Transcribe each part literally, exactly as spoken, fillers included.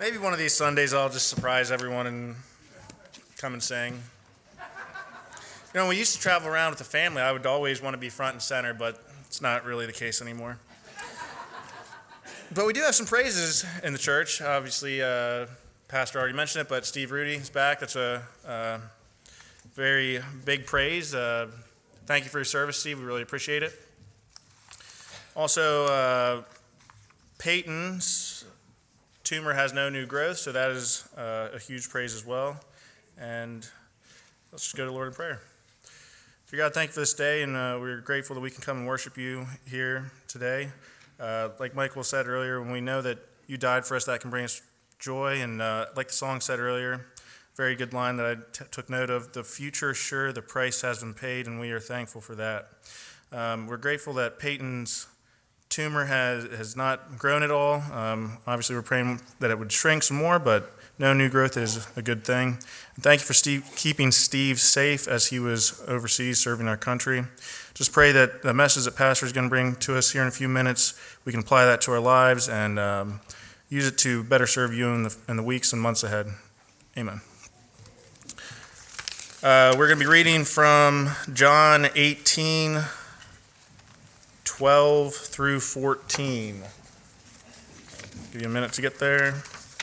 Maybe one of these Sundays I'll just surprise everyone and come and sing. You know, when we used to travel around with the family, I would always want to be front and center, but it's not really the case anymore. But we do have some praises in the church. Obviously, uh, Pastor already mentioned it, but Steve Rudy is back. That's a uh, very big praise. Uh, thank you for your service, Steve. We really appreciate it. Also, uh, Peyton's tumor has no new growth, so that is uh, a huge praise as well. And let's just go to the Lord in prayer. Dear God, thank you for this day, and uh, we're grateful that we can come and worship you here today. Uh, like Michael said earlier, when we know that you died for us, that can bring us joy. And uh, like the song said earlier, very good line that I t- took note of, the future is sure, the price has been paid, and we are thankful for that. Um, we're grateful that Peyton's tumor has, has not grown at all. Um, obviously, we're praying that it would shrink some more, but no new growth is a good thing. And thank you for Steve, keeping Steve safe as he was overseas serving our country. Just pray that the message that Pastor is going to bring to us here in a few minutes, we can apply that to our lives and um, use it to better serve you in the, in the weeks and months ahead. Amen. Uh, we're going to be reading from John eighteen, twelve through fourteen. Give you a minute to get there.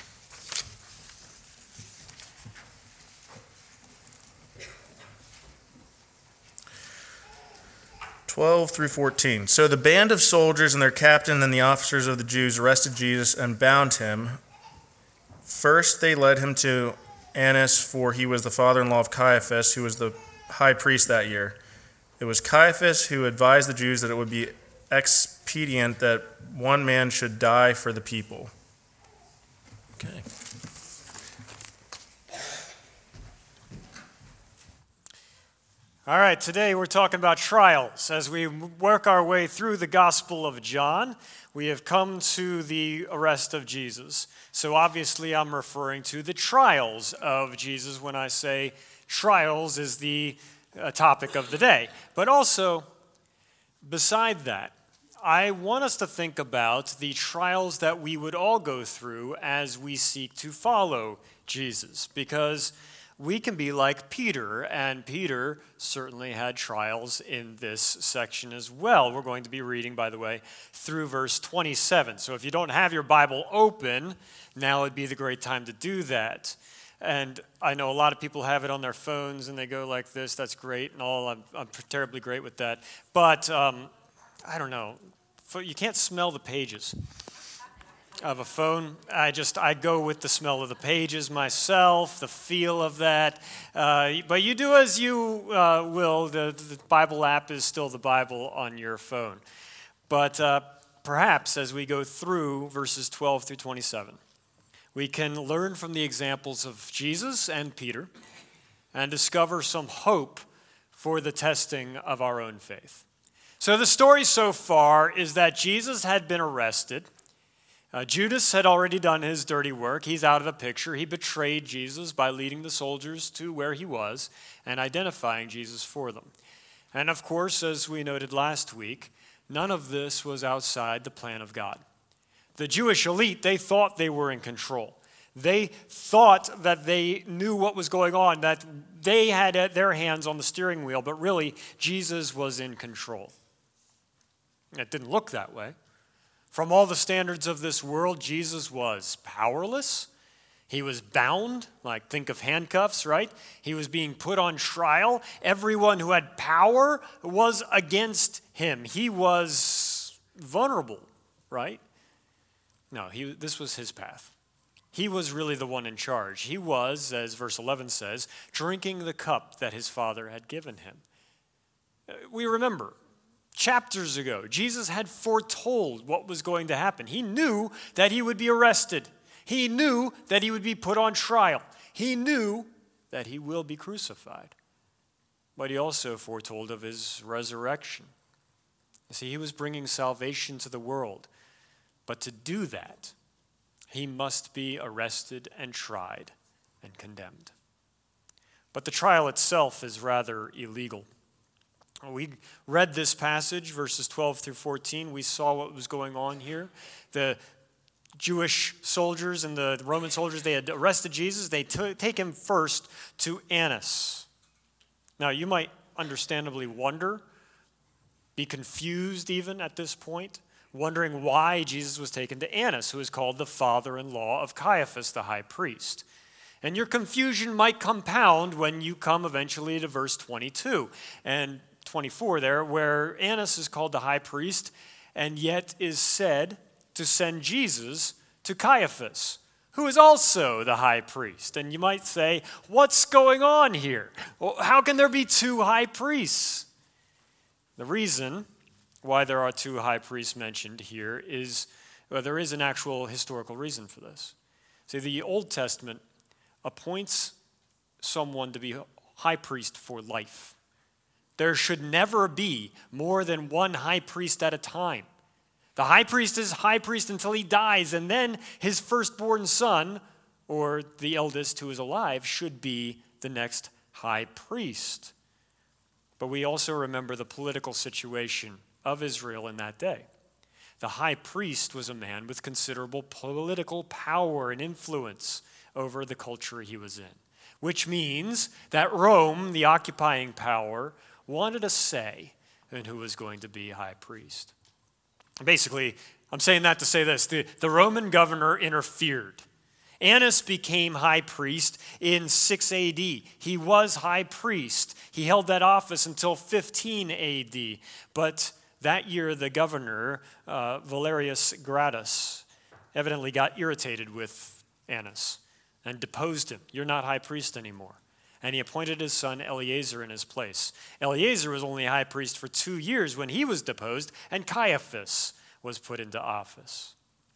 twelve through fourteen. So the band of soldiers and their captain and the officers of the Jews arrested Jesus and bound him. First they led him to Annas, for he was the father-in-law of Caiaphas, who was the high priest that year. It was Caiaphas who advised the Jews that it would be expedient that one man should die for the people. Okay. All right, today we're talking about trials. As we work our way through the Gospel of John, we have come to the arrest of Jesus. So obviously I'm referring to the trials of Jesus when I say trials is the uh, topic of the day. But also, beside that, I want us to think about the trials that we would all go through as we seek to follow Jesus, because we can be like Peter, and Peter certainly had trials in this section as well. We're going to be reading, by the way, through verse twenty-seven. So if you don't have your Bible open, now would be the great time to do that. And I know a lot of people have it on their phones, and they go like this. That's great and all. I'm, I'm terribly great with that. But um, I don't know. You can't smell the pages of a phone. I just, I go with the smell of the pages myself, the feel of that. Uh, but you do as you uh, will. The, the Bible app is still the Bible on your phone. But uh, perhaps as we go through verses twelve through twenty-seven, we can learn from the examples of Jesus and Peter and discover some hope for the testing of our own faith. So the story so far is that Jesus had been arrested. Uh, Judas had already done his dirty work. He's out of the picture. He betrayed Jesus by leading the soldiers to where he was and identifying Jesus for them. And of course, as we noted last week, none of this was outside the plan of God. The Jewish elite, they thought they were in control. They thought that they knew what was going on, that they had their hands on the steering wheel, but really, Jesus was in control. It didn't look that way. From all the standards of this world, Jesus was powerless. He was bound, like think of handcuffs, right? He was being put on trial. Everyone who had power was against him. He was vulnerable, right? No, he, this was his path. He was really the one in charge. He was, as verse eleven says, drinking the cup that his Father had given him. We remember, chapters ago, Jesus had foretold what was going to happen. He knew that he would be arrested. He knew that he would be put on trial. He knew that he will be crucified. But he also foretold of his resurrection. You see, he was bringing salvation to the world. But to do that, he must be arrested and tried and condemned. But the trial itself is rather illegal. We read this passage, verses twelve through fourteen. We saw what was going on here. The Jewish soldiers and the Roman soldiers, they had arrested Jesus. They t- take him first to Annas. Now, you might understandably wonder, be confused even at this point, wondering why Jesus was taken to Annas, who is called the father-in-law of Caiaphas, the high priest. And your confusion might compound when you come eventually to verse twenty-two and twenty-four there, where Annas is called the high priest and yet is said to send Jesus to Caiaphas, who is also the high priest. And you might say, what's going on here? Well, how can there be two high priests? The reason why there are two high priests mentioned here is, well, there is an actual historical reason for this. See, the Old Testament appoints someone to be high priest for life. There should never be more than one high priest at a time. The high priest is high priest until he dies, and then his firstborn son, or the eldest who is alive, should be the next high priest. But we also remember the political situation of Israel in that day. The high priest was a man with considerable political power and influence over the culture he was in, which means that Rome, the occupying power, wanted a say in who was going to be high priest. Basically, I'm saying that to say this. The, the Roman governor interfered. Annas became high priest in six A D. He was high priest. He held that office until fifteen A D. But that year, the governor, uh, Valerius Gratus, evidently got irritated with Annas and deposed him. You're not high priest anymore. And he appointed his son Eleazar in his place. Eleazar was only high priest for two years when he was deposed, and Caiaphas was put into office.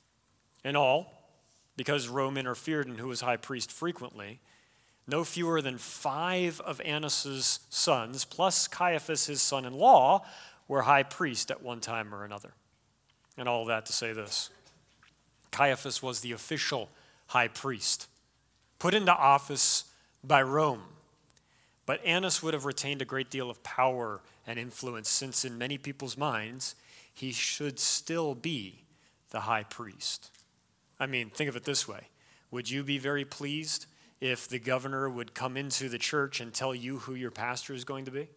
In all, because Rome interfered in who was high priest frequently, no fewer than five of Annas's sons, plus Caiaphas, his son-in-law, were high priest at one time or another. And all of that to say this. Caiaphas was the official high priest, put into office by Rome. But Annas would have retained a great deal of power and influence, since in many people's minds, he should still be the high priest. I mean, think of it this way. Would you be very pleased if the governor would come into the church and tell you who your pastor is going to be?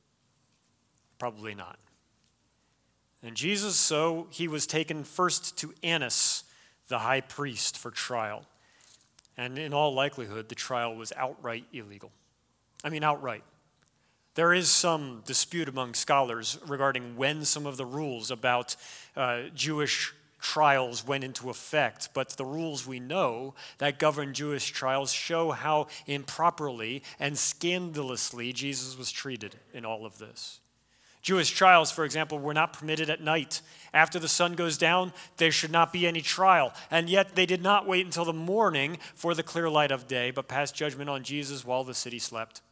Probably not. And Jesus, so he was taken first to Annas, the high priest, for trial. And in all likelihood, the trial was outright illegal. I mean, outright. There is some dispute among scholars regarding when some of the rules about uh, Jewish trials went into effect, but the rules we know that govern Jewish trials show how improperly and scandalously Jesus was treated in all of this. Jewish trials, for example, were not permitted at night. After the sun goes down, there should not be any trial. And yet they did not wait until the morning for the clear light of day, but passed judgment on Jesus while the city slept,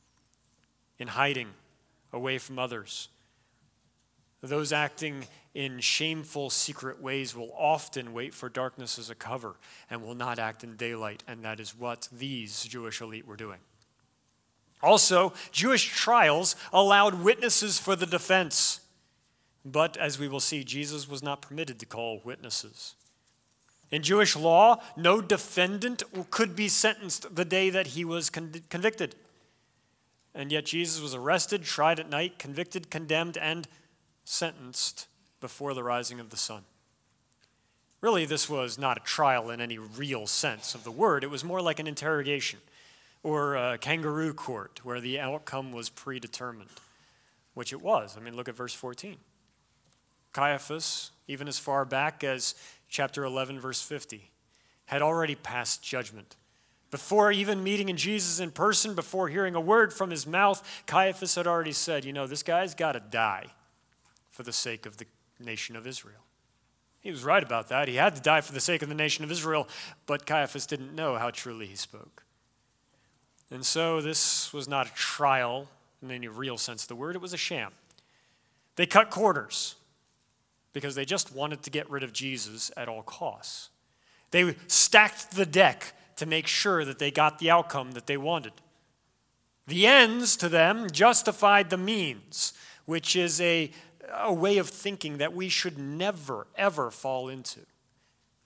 in hiding, away from others. Those acting in shameful, secret ways will often wait for darkness as a cover and will not act in daylight, and that is what these Jewish elite were doing. Also, Jewish trials allowed witnesses for the defense. But as we will see, Jesus was not permitted to call witnesses. In Jewish law, no defendant could be sentenced the day that he was con- convicted. And yet Jesus was arrested, tried at night, convicted, condemned, and sentenced before the rising of the sun. Really, this was not a trial in any real sense of the word. It was more like an interrogation, or a kangaroo court, where the outcome was predetermined, which it was. I mean, look at verse fourteen. Caiaphas, even as far back as chapter eleven, verse fifty, had already passed judgment. Before even meeting in Jesus in person, before hearing a word from his mouth, Caiaphas had already said, you know, this guy's got to die for the sake of the nation of Israel. He was right about that. He had to die for the sake of the nation of Israel, but Caiaphas didn't know how truly he spoke. And so this was not a trial in any real sense of the word. It was a sham. They cut corners because they just wanted to get rid of Jesus at all costs. They stacked the deck to make sure that they got the outcome that they wanted. The ends, to them, justified the means, which is a, a way of thinking that we should never, ever fall into.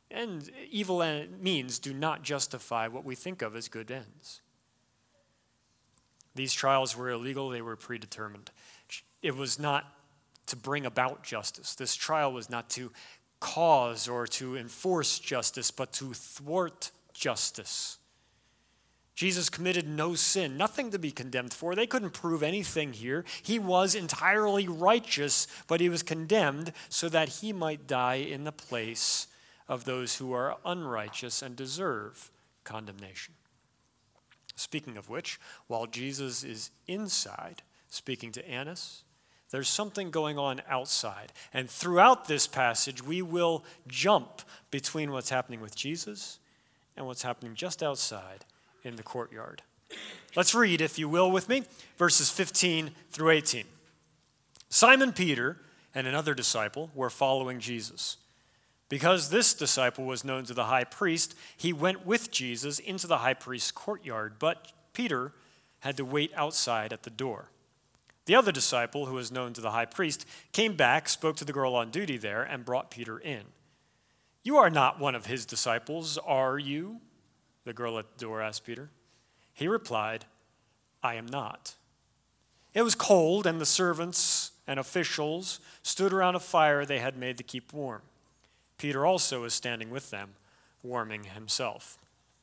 And evil means do not justify what we think of as good ends. These trials were illegal, they were predetermined. It was not to bring about justice. This trial was not to cause or to enforce justice, but to thwart justice. Jesus committed no sin, nothing to be condemned for. They couldn't prove anything here. He was entirely righteous, but he was condemned so that he might die in the place of those who are unrighteous and deserve condemnation. Speaking of which, while Jesus is inside speaking to Annas, there's something going on outside. And throughout this passage, we will jump between what's happening with Jesus and what's happening just outside in the courtyard. Let's read, if you will, with me, verses fifteen through eighteen. Simon Peter and another disciple were following Jesus. Because this disciple was known to the high priest, he went with Jesus into the high priest's courtyard, but Peter had to wait outside at the door. The other disciple, who was known to the high priest, came back, spoke to the girl on duty there, and brought Peter in. "You are not one of his disciples, are you?" the girl at the door asked Peter. He replied, "I am not." It was cold, and the servants and officials stood around a fire they had made to keep warm. Peter also was standing with them, warming himself.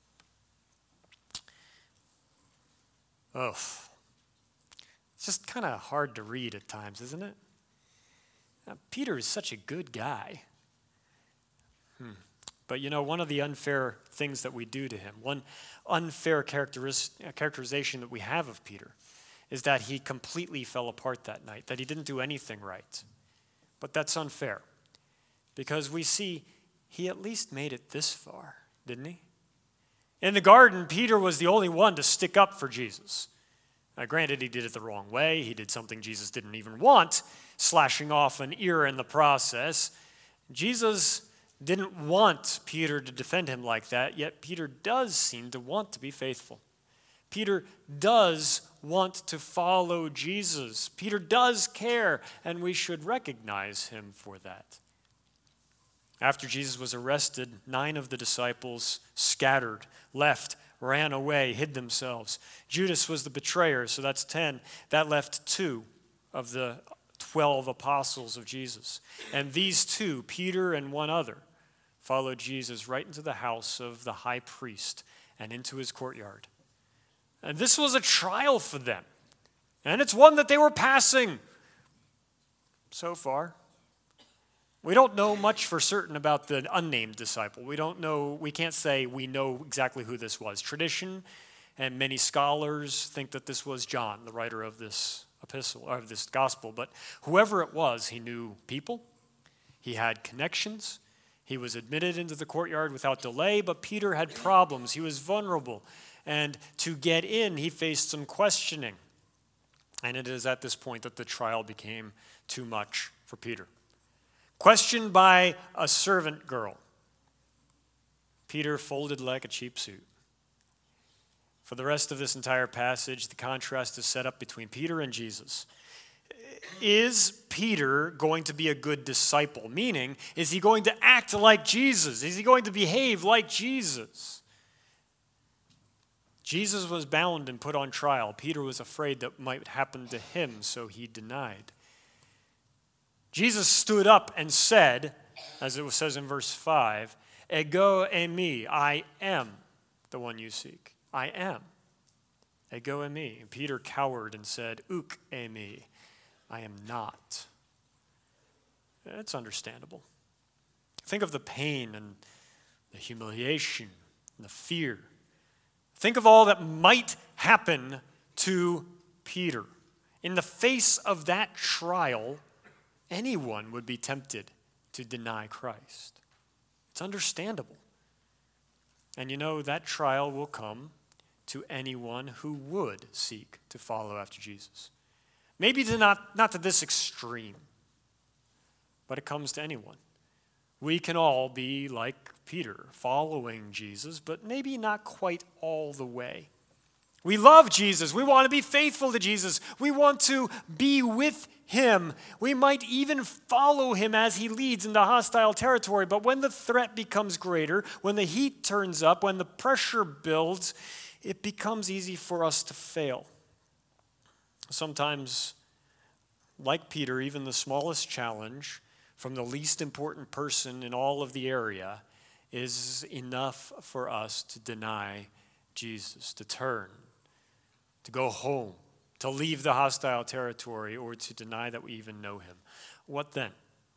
Oh, it's just kind of hard to read at times, isn't it? Now, Peter is such a good guy. Hmm. But you know, one of the unfair things that we do to him, one unfair characteris- characterization that we have of Peter, is that he completely fell apart that night, that he didn't do anything right. But that's unfair, because we see he at least made it this far, didn't he? In the garden, Peter was the only one to stick up for Jesus. Now, granted, he did it the wrong way. He did something Jesus didn't even want, slashing off an ear in the process. Jesus didn't want Peter to defend him like that, yet Peter does seem to want to be faithful. Peter does want to follow Jesus. Peter does care, and we should recognize him for that. After Jesus was arrested, nine of the disciples scattered, left, ran away, hid themselves. Judas was the betrayer, so that's ten. That left two of the twelve apostles of Jesus. And these two, Peter and one other, followed Jesus right into the house of the high priest and into his courtyard. And this was a trial for them. And it's one that they were passing so far. We don't know much for certain about the unnamed disciple. We don't know, we can't say we know exactly who this was. Tradition and many scholars think that this was John, the writer of this epistle, of this gospel. But whoever it was, he knew people. He had connections. He was admitted into the courtyard without delay, but Peter had problems. He was vulnerable. And to get in, he faced some questioning. And it is at this point that the trial became too much for Peter. Questioned by a servant girl, Peter folded like a cheap suit. For the rest of this entire passage, the contrast is set up between Peter and Jesus. Is Peter going to be a good disciple? Meaning, is he going to act like Jesus? Is he going to behave like Jesus? Jesus was bound and put on trial. Peter was afraid that might happen to him, so he denied. Jesus stood up and said, as it says in verse five, "Ego eimi, I am the one you seek. I am. Ego eimi." And Peter cowered and said, "Uk eimi, I am not." That's understandable. Think of the pain and the humiliation and the fear. Think of all that might happen to Peter. In the face of that trial, anyone would be tempted to deny Christ. It's understandable. And you know, that trial will come to anyone who would seek to follow after Jesus. Maybe to not, not to this extreme, but it comes to anyone. We can all be like Peter, following Jesus, but maybe not quite all the way. We love Jesus. We want to be faithful to Jesus. We want to be with him. We might even follow him as he leads into hostile territory. But when the threat becomes greater, when the heat turns up, when the pressure builds, it becomes easy for us to fail. Sometimes, like Peter, even the smallest challenge from the least important person in all of the area is enough for us to deny Jesus, to turn, to go home, to leave the hostile territory, or to deny that we even know him. What then?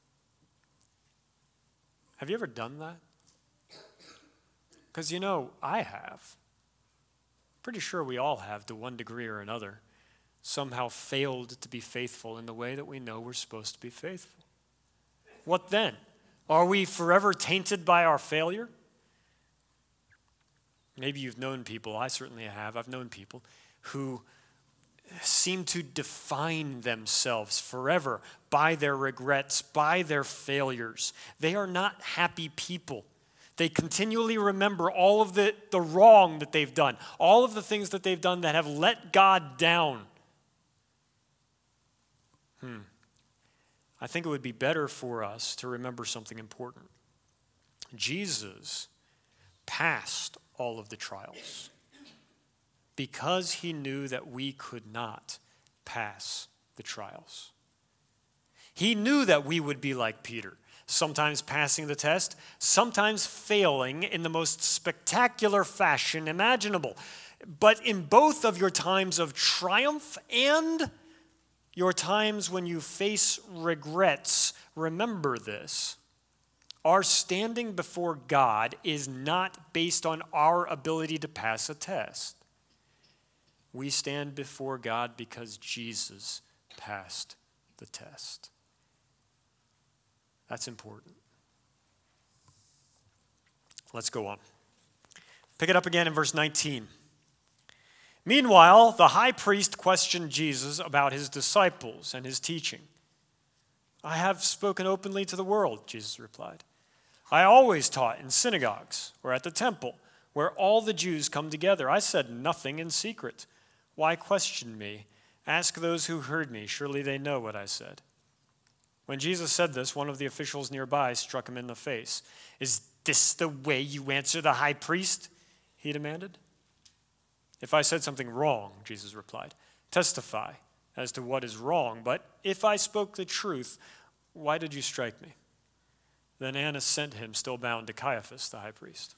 Have you ever done that? Because you know, I have. Pretty sure we all have, to one degree or another, somehow failed to be faithful in the way that we know we're supposed to be faithful. What then? Are we forever tainted by our failure? Maybe you've known people, I certainly have, I've known people who seem to define themselves forever by their regrets, by their failures. They are not happy people. They continually remember all of the, the wrong that they've done, all of the things that they've done that have let God down. Hmm. I think it would be better for us to remember something important. Jesus passed all of the trials because he knew that we could not pass the trials. He knew that we would be like Peter, sometimes passing the test, sometimes failing in the most spectacular fashion imaginable. But in both of your times of triumph and your times when you face regrets, remember this. Our standing before God is not based on our ability to pass a test. We stand before God because Jesus passed the test. That's important. Let's go on. Pick it up again in verse nineteen. Meanwhile, the high priest questioned Jesus about his disciples and his teaching. I have spoken openly to the world, Jesus replied. I always taught in synagogues or at the temple where all the Jews come together. I said nothing in secret. Why question me? Ask those who heard me. Surely they know what I said. When Jesus said this, one of the officials nearby struck him in the face. Is this the way you answer the high priest? He demanded. If I said something wrong, Jesus replied, testify as to what is wrong. But if I spoke the truth, why did you strike me? Then Annas sent him, still bound, to Caiaphas, the high priest.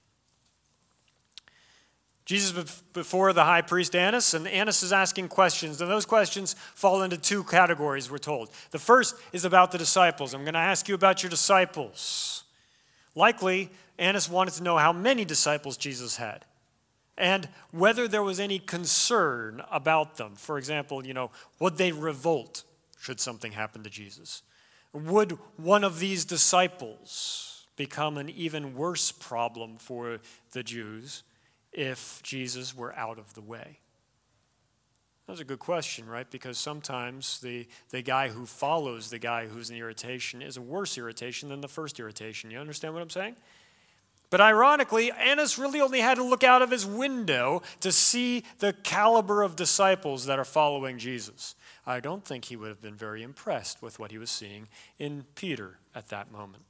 Jesus before the high priest Annas, and Annas is asking questions, and those questions fall into two categories, we're told. The first is about the disciples. I'm going to ask you about your disciples. Likely, Annas wanted to know how many disciples Jesus had, and whether there was any concern about them. For example, you know, would they revolt should something happen to Jesus? Would one of these disciples become an even worse problem for the Jews if Jesus were out of the way? That's a good question, right? Because sometimes the, the guy who follows the guy who's an irritation is a worse irritation than the first irritation. You understand what I'm saying? But ironically, Annas really only had to look out of his window to see the caliber of disciples that are following Jesus. I don't think he would have been very impressed with what he was seeing in Peter at that moment.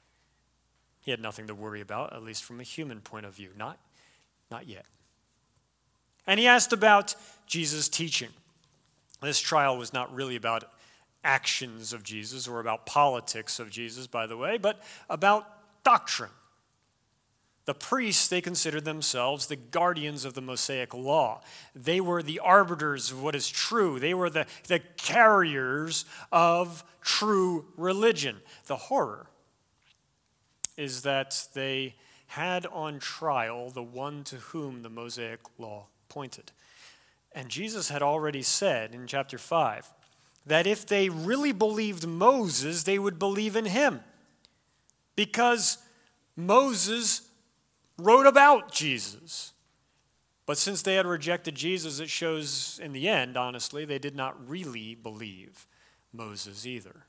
He had nothing to worry about, at least from a human point of view. Not, not yet. And he asked about Jesus' teaching. This trial was not really about actions of Jesus or about politics of Jesus, by the way, but about doctrine. The priests, they considered themselves the guardians of the Mosaic law. They were the arbiters of what is true. They were the, the carriers of true religion. The horror is that they had on trial the one to whom the Mosaic law pointed. And Jesus had already said in chapter five that if they really believed Moses, they would believe in him. Because Moses wrote about Jesus. But since they had rejected Jesus, it shows in the end, honestly, they did not really believe Moses either.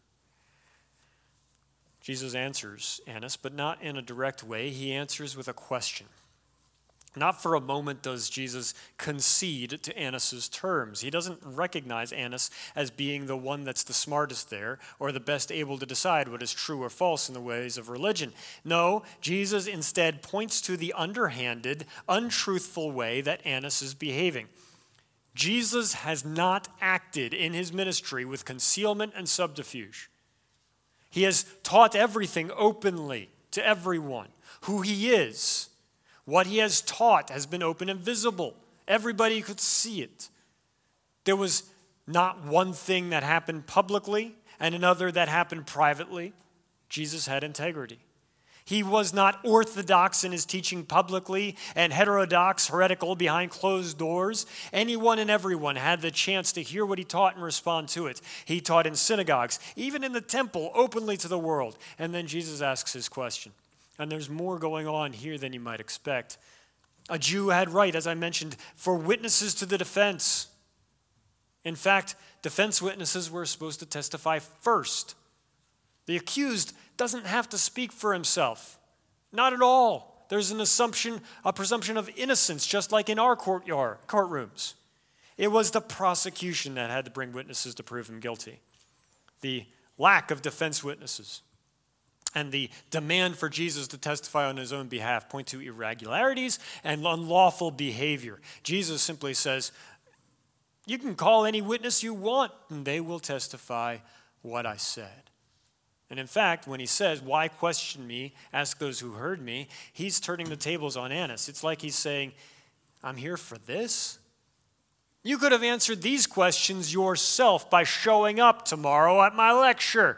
Jesus answers Annas, but not in a direct way. He answers with a question. Not for a moment does Jesus concede to Annas' terms. He doesn't recognize Annas as being the one that's the smartest there or the best able to decide what is true or false in the ways of religion. No, Jesus instead points to the underhanded, untruthful way that Annas is behaving. Jesus has not acted in his ministry with concealment and subterfuge. He has taught everything openly to everyone, who he is. What he has taught has been open and visible. Everybody could see it. There was not one thing that happened publicly and another that happened privately. Jesus had integrity. He was not orthodox in his teaching publicly and heterodox, heretical behind closed doors. Anyone and everyone had the chance to hear what he taught and respond to it. He taught in synagogues, even in the temple, openly to the world. And then Jesus asks his question. And there's more going on here than you might expect. A Jew had right, as I mentioned, for witnesses to the defense. In fact, defense witnesses were supposed to testify first. The accused doesn't have to speak for himself. Not at all. There's an assumption, a presumption of innocence, just like in our courtyard, courtrooms. It was the prosecution that had to bring witnesses to prove him guilty. The lack of defense witnesses and the demand for Jesus to testify on his own behalf point to irregularities and unlawful behavior. Jesus simply says, you can call any witness you want, and they will testify what I said. And in fact, when he says, why question me, ask those who heard me, he's turning the tables on Annas. It's like he's saying, I'm here for this? You could have answered these questions yourself by showing up tomorrow at my lecture.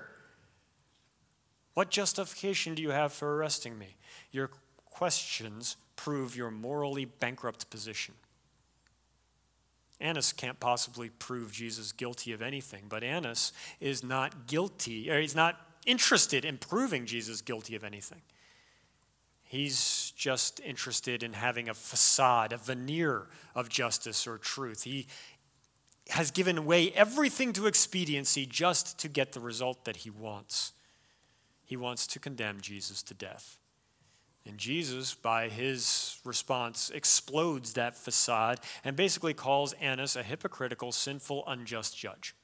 What justification do you have for arresting me? Your questions prove your morally bankrupt position. Annas can't possibly prove Jesus guilty of anything, but Annas is not guilty, or he's not interested in proving Jesus guilty of anything. He's just interested in having a facade, a veneer of justice or truth. He has given away everything to expediency just to get the result that he wants. He wants to condemn Jesus to death. And Jesus, by his response, explodes that facade and basically calls Annas a hypocritical, sinful, unjust judge,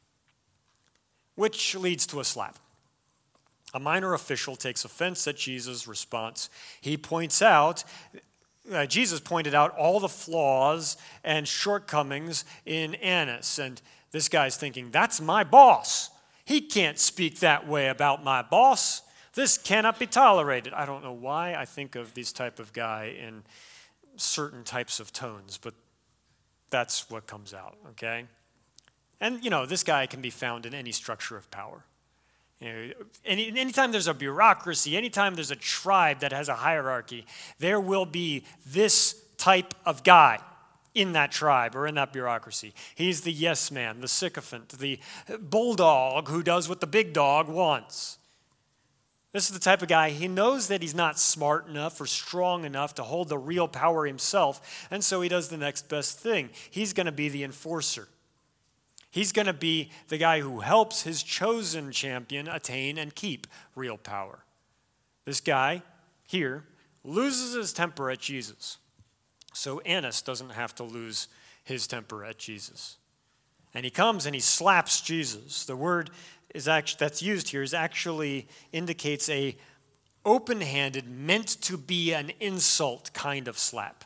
which leads to a slap. A minor official takes offense at Jesus' response. He points out, uh, Jesus pointed out all the flaws and shortcomings in Annas. And this guy's thinking, that's my boss. He can't speak that way about my boss. This cannot be tolerated. I don't know why I think of this type of guy in certain types of tones, but that's what comes out, okay? And, you know, this guy can be found in any structure of power. You know, any, anytime there's a bureaucracy, anytime there's a tribe that has a hierarchy, there will be this type of guy in that tribe or in that bureaucracy. He's the yes man, the sycophant, the bulldog who does what the big dog wants. This is the type of guy, he knows that he's not smart enough or strong enough to hold the real power himself, and so he does the next best thing. He's going to be the enforcer. He's going to be the guy who helps his chosen champion attain and keep real power. This guy here loses his temper at Jesus, so Annas doesn't have to lose his temper at Jesus. And he comes and he slaps Jesus. The word is actually, that's used here is actually indicates a open-handed, meant to be an insult kind of slap.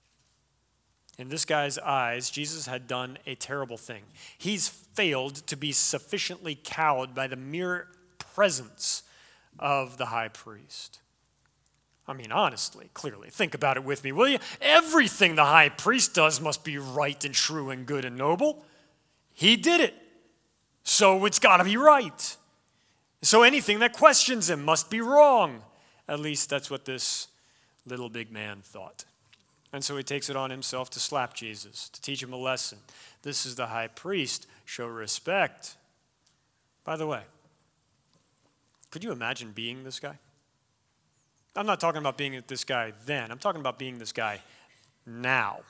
In this guy's eyes, Jesus had done a terrible thing. He's failed to be sufficiently cowed by the mere presence of the high priest. I mean, honestly, clearly, think about it with me, will you? Everything the high priest does must be right and true and good and noble. He did it. So it's got to be right. So anything that questions him must be wrong. At least that's what this little big man thought. And so he takes it on himself to slap Jesus, to teach him a lesson. This is the high priest. Show respect. By the way, could you imagine being this guy? I'm not talking about being this guy then. I'm talking about being this guy now.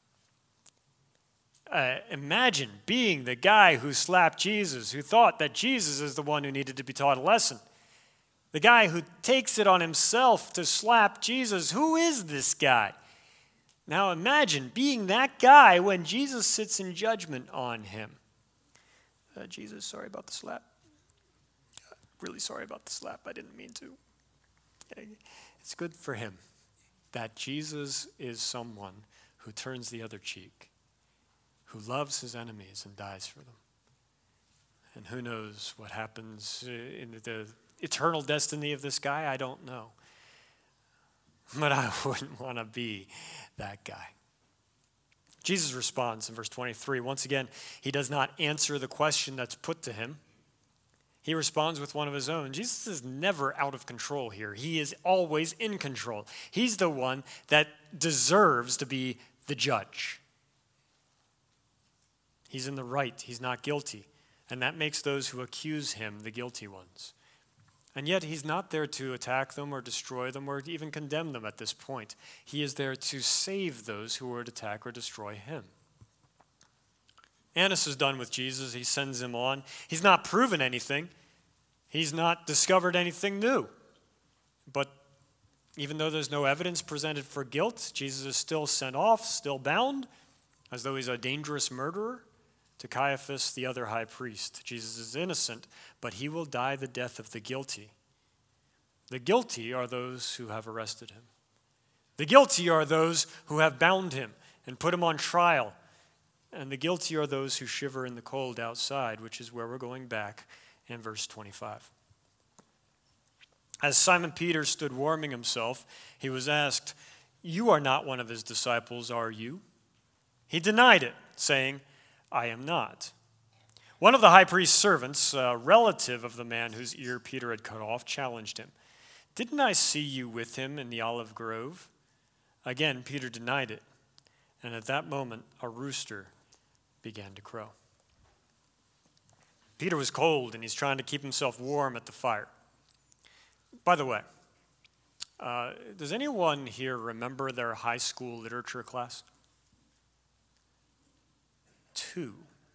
Uh, imagine being the guy who slapped Jesus, who thought that Jesus is the one who needed to be taught a lesson. The guy who takes it on himself to slap Jesus. Who is this guy? Now imagine being that guy when Jesus sits in judgment on him. Uh, Jesus, sorry about the slap. Really sorry about the slap. I didn't mean to. It's good for him that Jesus is someone who turns the other cheek, who loves his enemies and dies for them. And who knows what happens in the eternal destiny of this guy? I don't know. But I wouldn't want to be that guy. Jesus responds in verse twenty-three. Once again, he does not answer the question that's put to him. He responds with one of his own. Jesus is never out of control here. He is always in control. He's the one that deserves to be the judge. He's in the right. He's not guilty. And that makes those who accuse him the guilty ones. And yet he's not there to attack them or destroy them or even condemn them at this point. He is there to save those who would attack or destroy him. Annas is done with Jesus. He sends him on. He's not proven anything. He's not discovered anything new. But even though there's no evidence presented for guilt, Jesus is still sent off, still bound, as though he's a dangerous murderer, to Caiaphas, the other high priest. Jesus is innocent, but he will die the death of the guilty. The guilty are those who have arrested him. The guilty are those who have bound him and put him on trial. And the guilty are those who shiver in the cold outside, which is where we're going back in verse twenty-five. As Simon Peter stood warming himself, he was asked, "You are not one of his disciples, are you?" He denied it, saying, "I am not." One of the high priest's servants, a relative of the man whose ear Peter had cut off, challenged him. "Didn't I see you with him in the olive grove?" Again, Peter denied it. And at that moment, a rooster began to crow. Peter was cold, and he's trying to keep himself warm at the fire. By the way, uh, does anyone here remember their high school literature class? Two.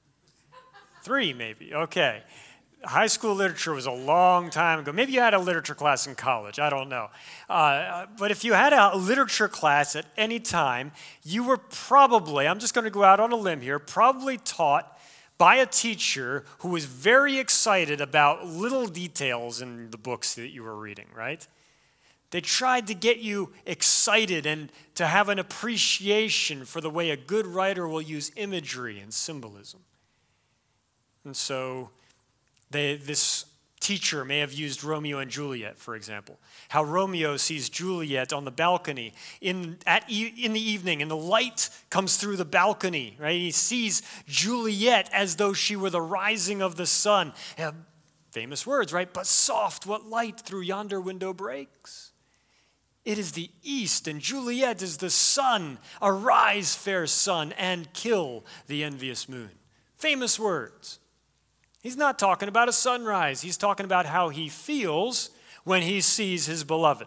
Three, maybe. Okay. High school literature was a long time ago. Maybe you had a literature class in college. I don't know. Uh, but if you had a literature class at any time, you were probably, I'm just going to go out on a limb here, probably taught by a teacher who was very excited about little details in the books that you were reading, right? They tried to get you excited and to have an appreciation for the way a good writer will use imagery and symbolism. And so they, this teacher may have used Romeo and Juliet, for example. How Romeo sees Juliet on the balcony in, at e- in the evening, and the light comes through the balcony, right? He sees Juliet as though she were the rising of the sun. Yeah, famous words, right? But soft, what light through yonder window breaks? It is the east, and Juliet is the sun. Arise, fair sun, and kill the envious moon. Famous words. He's not talking about a sunrise. He's talking about how he feels when he sees his beloved.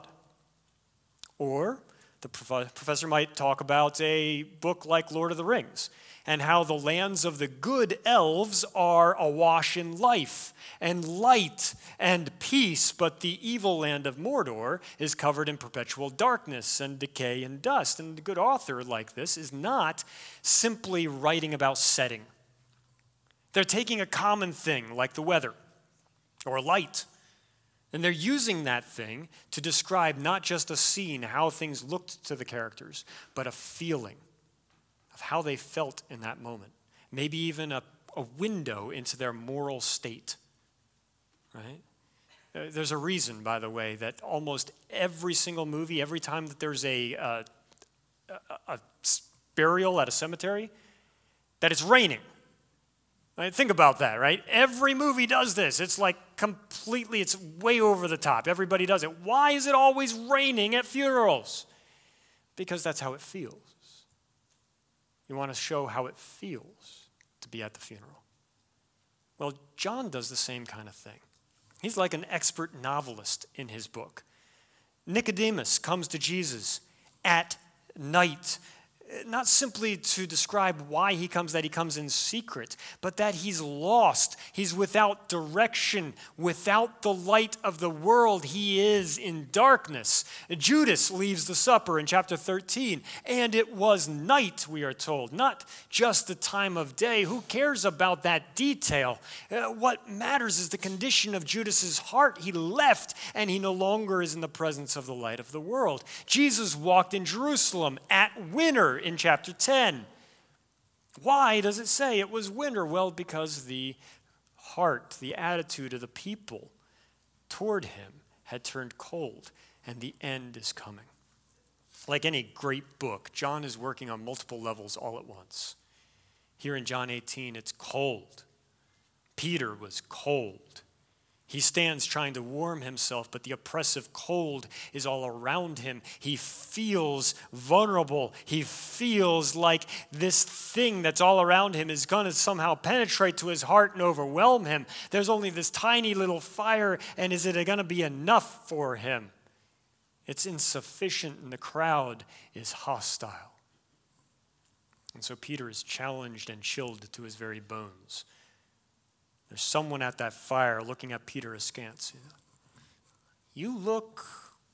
Or the prof- professor might talk about a book like Lord of the Rings and how the lands of the good elves are awash in life and light and peace, but the evil land of Mordor is covered in perpetual darkness and decay and dust. And a good author like this is not simply writing about setting. They're taking a common thing like the weather or light, and they're using that thing to describe not just a scene, how things looked to the characters, but a feeling of how they felt in that moment. Maybe even a, a window into their moral state, right? Uh, there's a reason, by the way, that almost every single movie, every time that there's a, uh, a, a burial at a cemetery, that it's raining. Right, think about that, right? Every movie does this. It's like completely, it's way over the top. Everybody does it. Why is it always raining at funerals? Because that's how it feels. You want to show how it feels to be at the funeral. Well, John does the same kind of thing. He's like an expert novelist in his book. Nicodemus comes to Jesus at night. not simply to describe why he comes, that he comes in secret, but that he's lost. He's without direction, without the light of the world. He is in darkness. Judas leaves the supper in chapter thirteen, and it was night, we are told, not just the time of day. Who cares about that detail? Uh, what matters is the condition of Judas's heart. He left, and he no longer is in the presence of the light of the world. Jesus walked in Jerusalem at winter in chapter ten. Why does it say it was winter? Well, because the heart, the attitude of the people toward him had turned cold, and the end is coming. Like any great book, John is working on multiple levels all at once. Here in John eighteen, it's cold. Peter was cold. He stands trying to warm himself, but the oppressive cold is all around him. He feels vulnerable. He feels like this thing that's all around him is going to somehow penetrate to his heart and overwhelm him. There's only this tiny little fire, and is it going to be enough for him? It's insufficient, and the crowd is hostile. And so Peter is challenged and chilled to his very bones. There's someone at that fire looking at Peter askance. You look,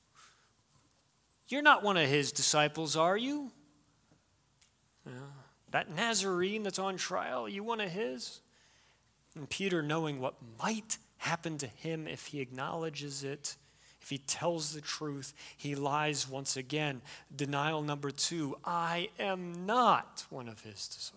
you're not one of his disciples, are you? Yeah. That Nazarene that's on trial, you one of his? And Peter, knowing what might happen to him if he acknowledges it, if he tells the truth, he lies once again. Denial number two, I am not one of his disciples.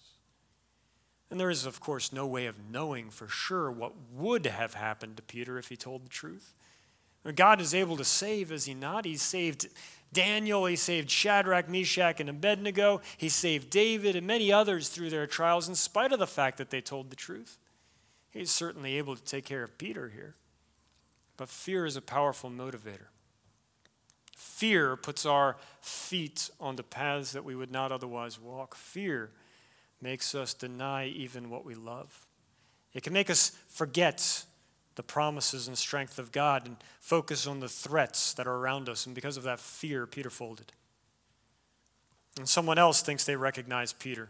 And there is, of course, no way of knowing for sure what would have happened to Peter if he told the truth. God is able to save, is he not? He saved Daniel, he saved Shadrach, Meshach, and Abednego. He saved David and many others through their trials in spite of the fact that they told the truth. He's certainly able to take care of Peter here. But fear is a powerful motivator. Fear puts our feet on the paths that we would not otherwise walk. Fear makes us deny even what we love. It can make us forget the promises and strength of God and focus on the threats that are around us. And because of that fear, Peter folded. And someone else thinks they recognize Peter.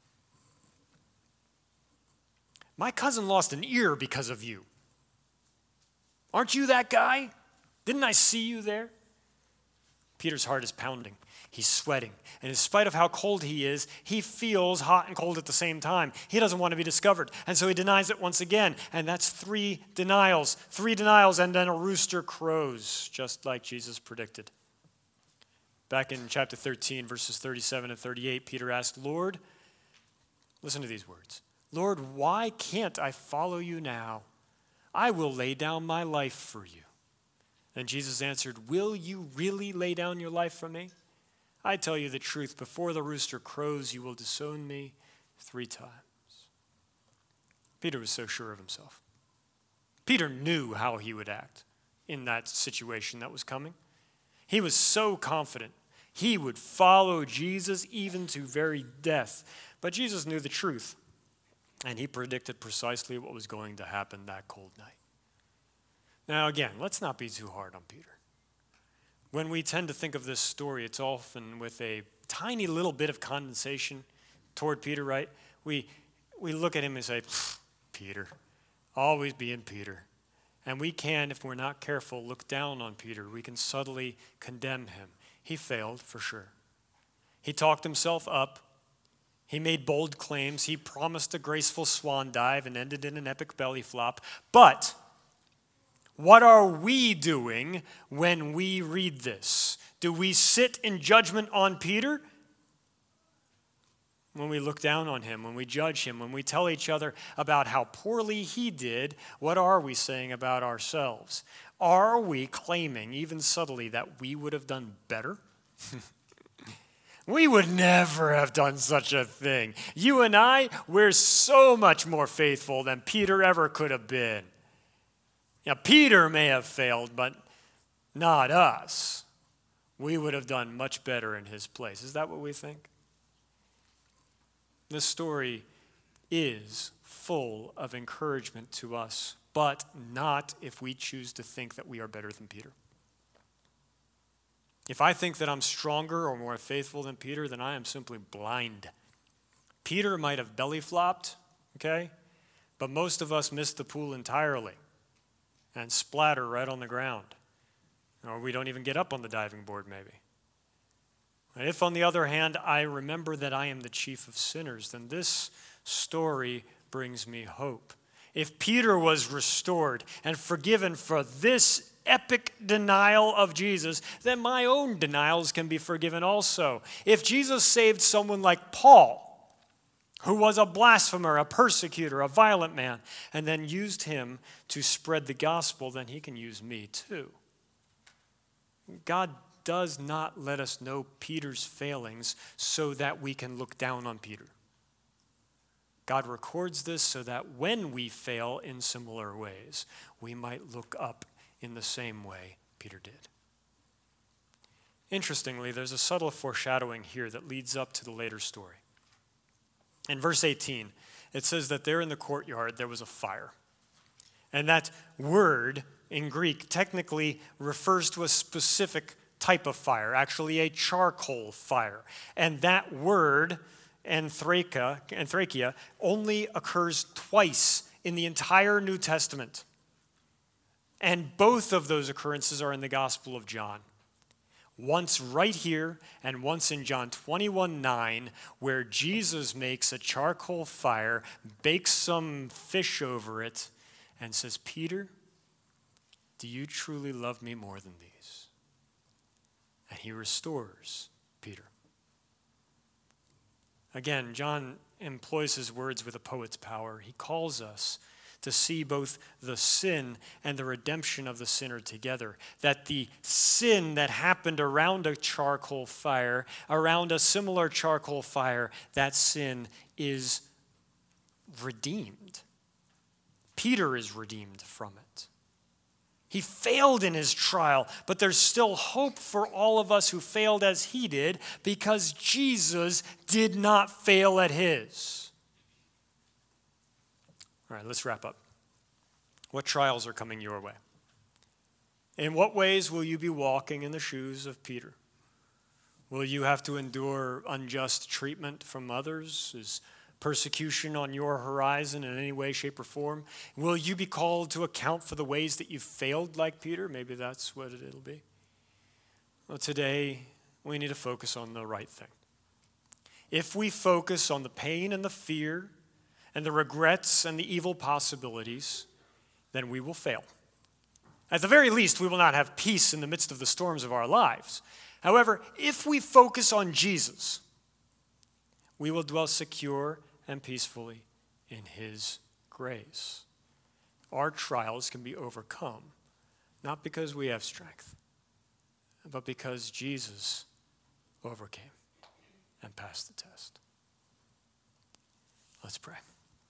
My cousin lost an ear because of you. Aren't you that guy? Didn't I see you there? Peter's heart is pounding. He's sweating. And in spite of how cold he is, he feels hot and cold at the same time. He doesn't want to be discovered. And so he denies it once again. And that's three denials. Three denials, and then a rooster crows, just like Jesus predicted. Back in chapter thirteen, verses thirty-seven and thirty-eight, Peter asked, Lord, listen to these words. Lord, why can't I follow you now? I will lay down my life for you. And Jesus answered, will you really lay down your life for me? I tell you the truth, before the rooster crows, you will disown me three times. Peter was so sure of himself. Peter knew how he would act in that situation that was coming. He was so confident he would follow Jesus even to very death. But Jesus knew the truth, and he predicted precisely what was going to happen that cold night. Now again, let's not be too hard on Peter. When we tend to think of this story, it's often with a tiny little bit of condensation toward Peter, right? We we look at him and say, Peter, always being Peter. And we can, if we're not careful, look down on Peter. We can subtly condemn him. He failed, for sure. He talked himself up. He made bold claims. He promised a graceful swan dive and ended in an epic belly flop. But what are we doing when we read this? Do we sit in judgment on Peter? When we look down on him, when we judge him, when we tell each other about how poorly he did, what are we saying about ourselves? Are we claiming, even subtly, that we would have done better? We would never have done such a thing. You and I, we're so much more faithful than Peter ever could have been. Now, Peter may have failed, but not us. We would have done much better in his place. Is that what we think? This story is full of encouragement to us, but not if we choose to think that we are better than Peter. If I think that I'm stronger or more faithful than Peter, then I am simply blind. Peter might have belly flopped, okay? But most of us miss the pool entirely and splatter right on the ground. Or we don't even get up on the diving board, maybe. If, on the other hand, I remember that I am the chief of sinners, then this story brings me hope. If Peter was restored and forgiven for this epic denial of Jesus, then my own denials can be forgiven also. If Jesus saved someone like Paul, who was a blasphemer, a persecutor, a violent man, and then used him to spread the gospel, then he can use me too. God does not let us know Peter's failings so that we can look down on Peter. God records this so that when we fail in similar ways, we might look up in the same way Peter did. Interestingly, there's a subtle foreshadowing here that leads up to the later story. In verse eighteen, it says that there in the courtyard there was a fire. And that word in Greek technically refers to a specific type of fire, actually a charcoal fire. And that word, anthraka, anthrakia, only occurs twice in the entire New Testament. And both of those occurrences are in the Gospel of John. Once right here and once in John twenty-one nine, where Jesus makes a charcoal fire, bakes some fish over it, and says, Peter, do you truly love me more than these? And he restores Peter. Again, John employs his words with a poet's power. He calls us to see both the sin and the redemption of the sinner together. That the sin that happened around a charcoal fire, around a similar charcoal fire, that sin is redeemed. Peter is redeemed from it. He failed in his trial, but there's still hope for all of us who failed as he did, because Jesus did not fail at his. All right, let's wrap up. What trials are coming your way? In what ways will you be walking in the shoes of Peter? Will you have to endure unjust treatment from others? Is persecution on your horizon in any way, shape, or form? Will you be called to account for the ways that you failed like Peter? Maybe that's what it'll be. Well, today, we need to focus on the right thing. If we focus on the pain and the fear and the regrets and the evil possibilities, then we will fail. At the very least, we will not have peace in the midst of the storms of our lives. However, if we focus on Jesus, we will dwell secure and peacefully in his grace. Our trials can be overcome, not because we have strength, but because Jesus overcame and passed the test. Let's pray.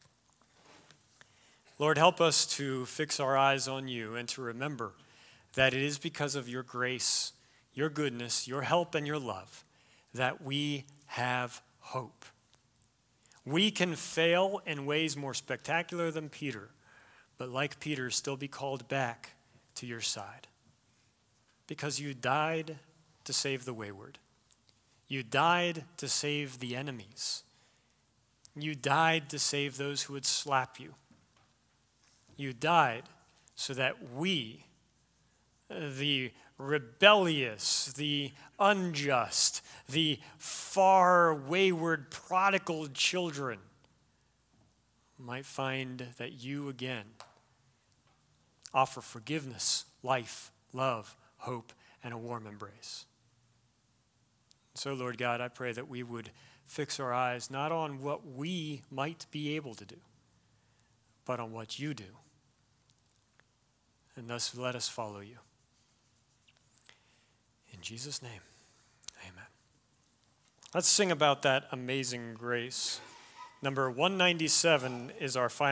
Lord, help us to fix our eyes on you and to remember that it is because of your grace, your goodness, your help, and your love that we have hope. We can fail in ways more spectacular than Peter, but like Peter, still be called back to your side. Because you died to save the wayward. You died to save the enemies. You died to save those who would slap you. You died so that we, the rebellious, the unjust, the far wayward prodigal children, might find that you again offer forgiveness, life, love, hope, and a warm embrace. So, Lord God, I pray that we would fix our eyes not on what we might be able to do, but on what you do. And thus let us follow you. In Jesus' name, amen. Let's sing about that amazing grace. Number one ninety-seven is our final.